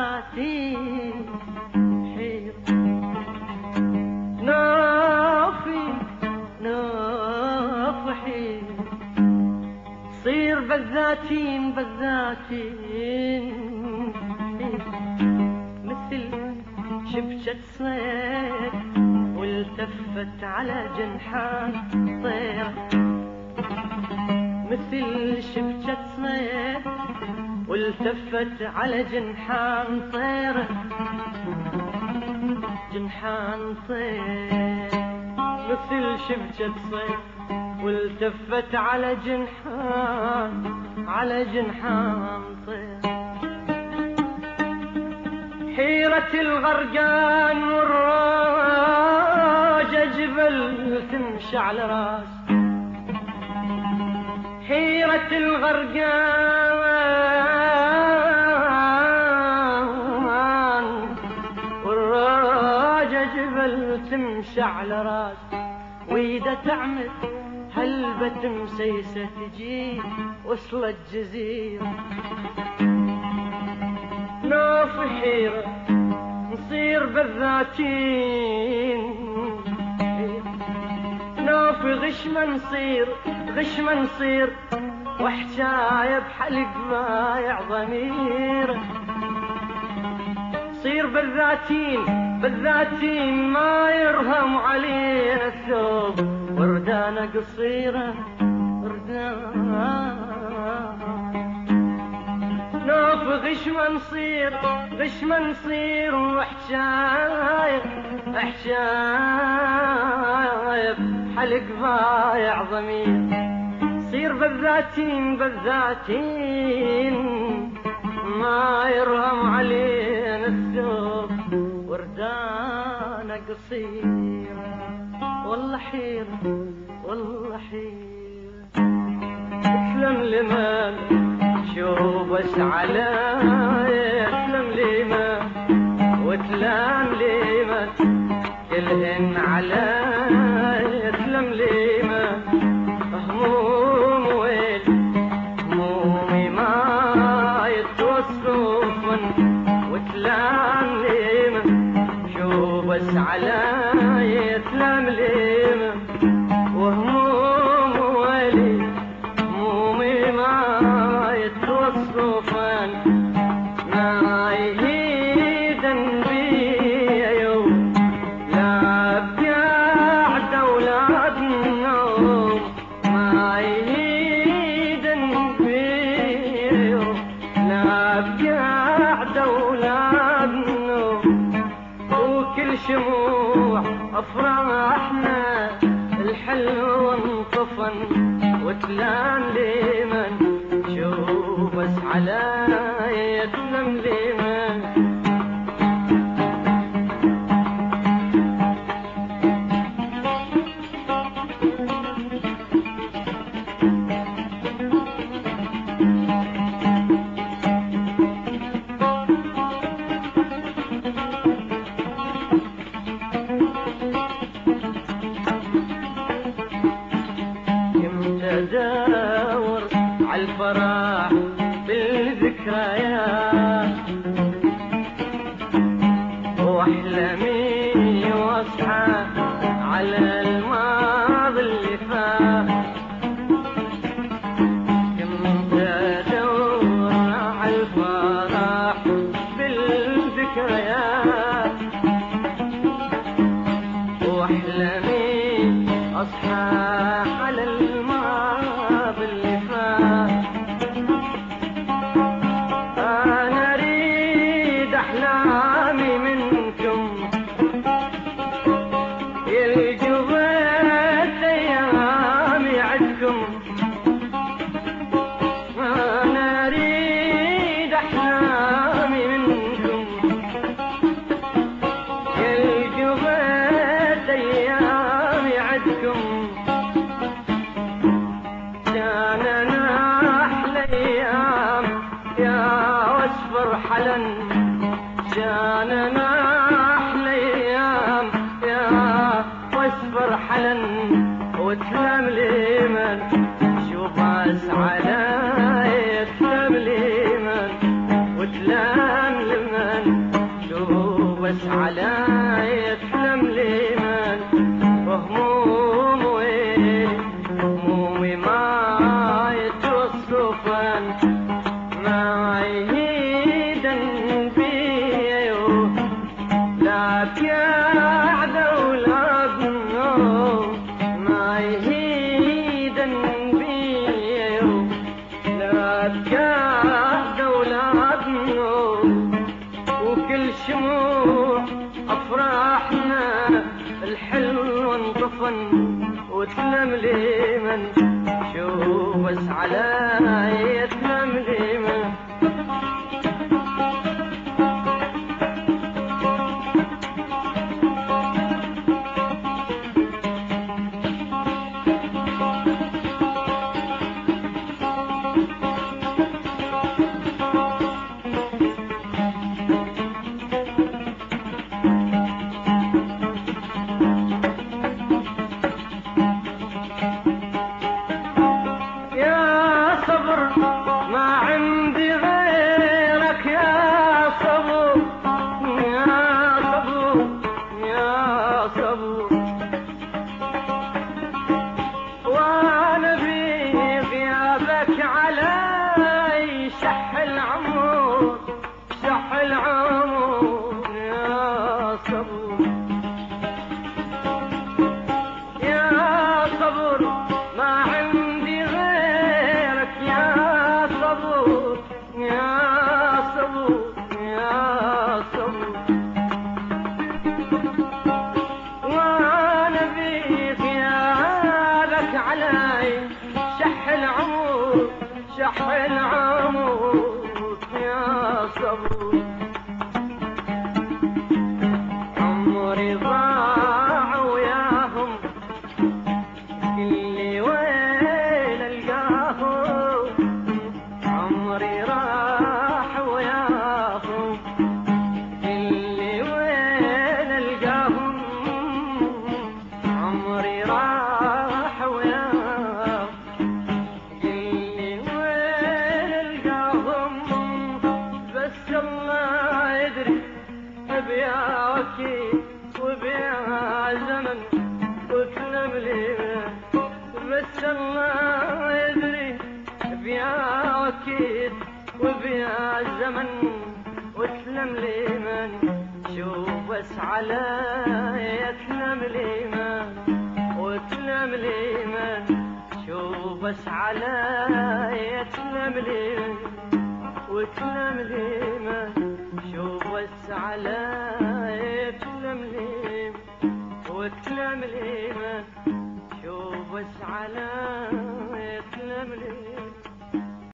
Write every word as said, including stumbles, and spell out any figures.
بذاتي حيرة نافي نافي حيرة صير بذاتين بذاتين مثل شبكة صيد والتفت على جنحان طيرة مثل شبكة صيد والتفت على جنحان طيرة جنحان طير مثل شبكة صيد والتفت على جنحان على جنحان طير حيرة الغرقان والراجة جبل تمشي على راس حيرة الغرقان والراجة جبل تمشي على راس وإذا تعمل هلبة مسيسة تجي وصلت جزيرة ناف حيرة نصير بذاتين نافي غش ما نصير غش ما نصير وحشاية بحلق بايع ضمير صير بذاتين بذاتين ما يرهم علينا الثوب وردانة قصيرة وردانة نافي غش ما نصير غش ما نصير وحشاية وحشاية حلق بايع ضمير صير بذاتين بذاتين ما يرهم علينا الثوب وردانة قصيرة والله حيرة والله حيرة اسلم لمن شو بس علي اسلم لمن وتلام لمن كلهن علي اسلم لمن هموم ويل همومي ما يتوصفن وتلام لمن شو بس علي اسلم لمن وهموم ويلي همومي ما يتوصفن ما يهيدن بي يوم لا بقعد اولاد النوم ما يهيدن بي يوم لا بقعد اولاد النوم وكل شموع افراحنا الحلو انطفن وتلام لمن شو بس علي يتلم لمن ادور عالفرح بالذكريات واحلمي واصحى على الماضي اللي فات كنت ادور عالفرح بالذكريات واحلمي اصحى على الماضي اللي فات انا اريد احلامي منكم يلقوا بيت ايامي عندكم انا اريد احلامي منكم يلقوا بيت ايامي عندكم كاننا احلى ايام يا واصفر حلن كاننا احلى ايام يا واصفر حلن وتلام لمن شو باس علي تلام لمن وتلام لمن بس على يتلم ليمان وهموم ويلي همومي ما يتوصفن ما يهيدن بيو لا كعد أولادنا ما يهيدن بيو لا كعد أولادنا وكل شموع أفراحنا الحلو انطفن وتلم ليمن شو بس على يتلم ليمن ما عندي غيرك يا صبور يا صبور يا صبور وانا بغيابك علي شح العمر شح العمر يا صبور يا صبور ما عندي غيرك يا صبور يا صبور يا صبور وانا بغيابك علي شح العمر شح العمر يا صبور عمري ضاع وياهم اللي وين القاهم عمري راح وياهم اللي وين القاهم عمري راح وياهم اللي وين القاهم بس الله يدري بيا وكيل وبيا زمن وتلم لي بس الله يدري بيا وكيل وبيا زمن وتلم لي من شوف بس على يتلم لي من وتلم لي من شوف بس على يتلم لي من وتلم لي من شوف بس على يتلم لي وتلم لي من شوف بس على يتلم لي